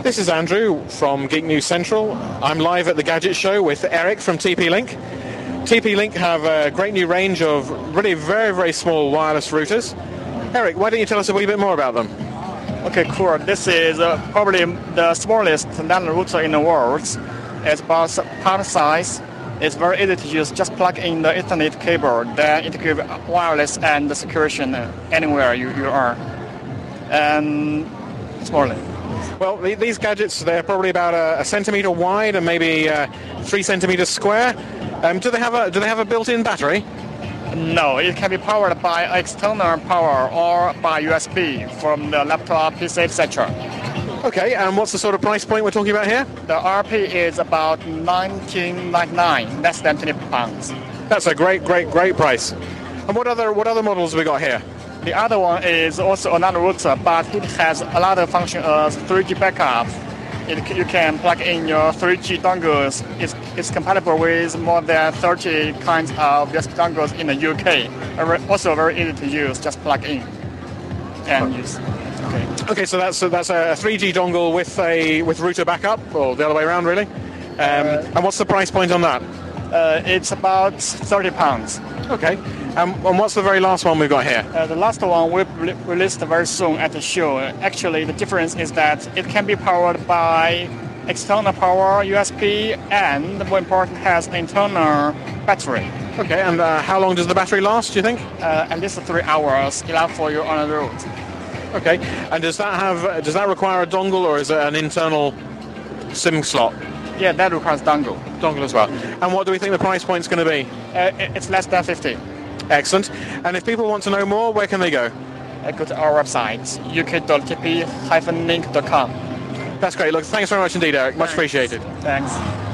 This is Andrew from Geek News Central. I'm live at the Gadget Show with Eric from TP-Link. TP-Link have a great new range of really very, very small wireless routers. Eric, why don't you tell us a wee bit more about them? Okay, cool. This is probably the smallest nano router in the world. It's about part size. It's very easy to use. Just plug in the Ethernet cable, then it gives wireless and security anywhere you are. And smaller. Well, these gadgets, they're probably about a centimeter wide and maybe 3 centimeters square. Do they have a built-in battery? No, it can be powered by external power or by USB from the laptop, PC, etc. Okay, and what's the sort of price point we're talking about here? The RP is about $19.99, less than £20. That's a great price. And what other models have we got here? The other one is also another router, but it has a lot of function as 3G backup. You can plug in your 3G dongles. It's compatible with more than 30 kinds of USB dongles in the UK. Also very easy to use. Just plug in and use. Okay, so that's a 3G dongle with router backup, or the other way around, really. And what's the price point on that? It's about £30. Okay. And what's the very last one we've got here? The last one we'll release very soon at the show. Actually, the difference is that it can be powered by external power, USB, and more important, has internal battery. Okay, and how long does the battery last, do you think? At least 3 hours, enough for you on the road. Okay, and does that require a dongle, or is it an internal SIM slot? Yeah, that requires dongle. Dongle as well. And what do we think the price point's going to be? It's less than 50. Excellent. And if people want to know more, where can they go? Go to our website, uk.tp-link.com. That's great. Look, thanks very much indeed, Eric. Much Thanks. appreciated. Thanks.